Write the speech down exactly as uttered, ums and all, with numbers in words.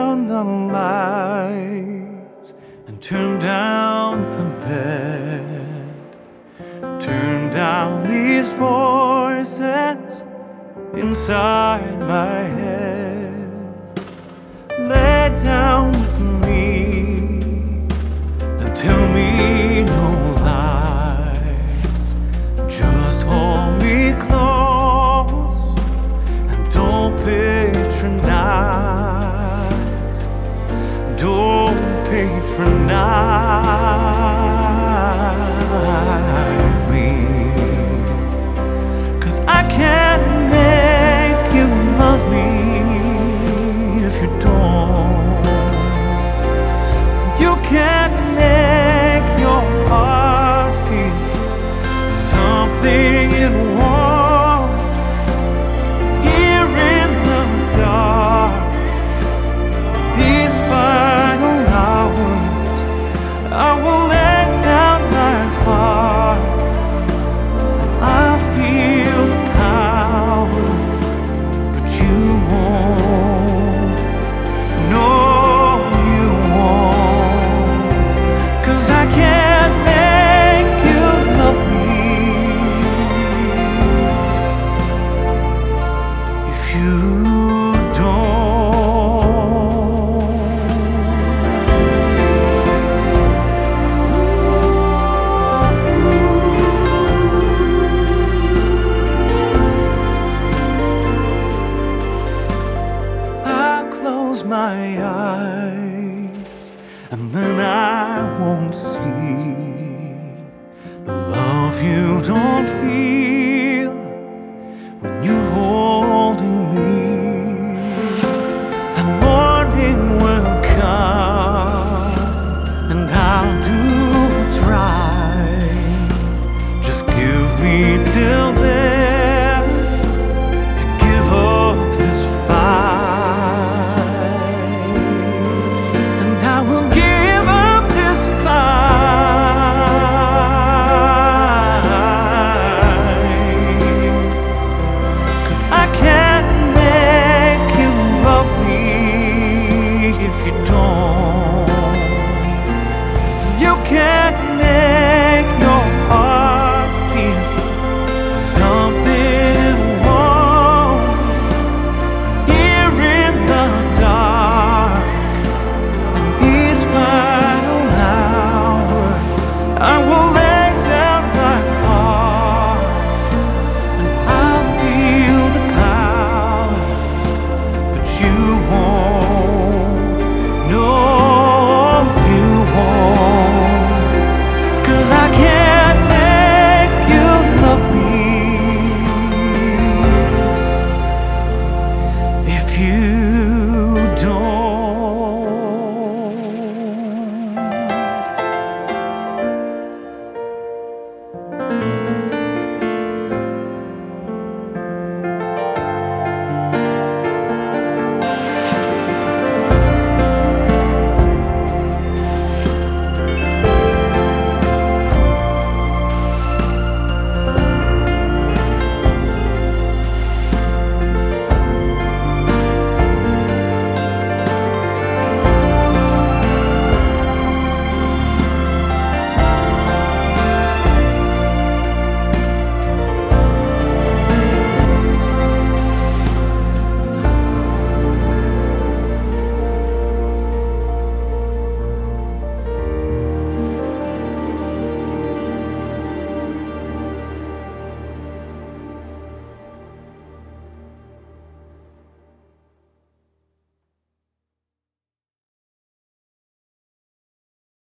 down the lights and turn down the bed. Turn down these voices inside my head. Lay down with me and tell me no lies. Just hold me close and don't patronize. Don't patronize me, 'cause I can't make you love me if you don't. You can't make your heart feel something it won't. Here in the dark, these final hours, I will lay down my heart. I feel the power, but you won't. No, you won't, 'cause I can't make you love me if you my eyes, and then I won't see the love you don't feel when you're holding me. And morning will come, and I'll do what's right. Just give me till then to give up this fight. I will give up this fight, 'cause I can't make you love me if you don't. You can't make your heart feel something it won't. Here in the dark, I will lay down my heart, and I'll feel the power, but you won't. No, you won't, 'cause I can't make you love me if you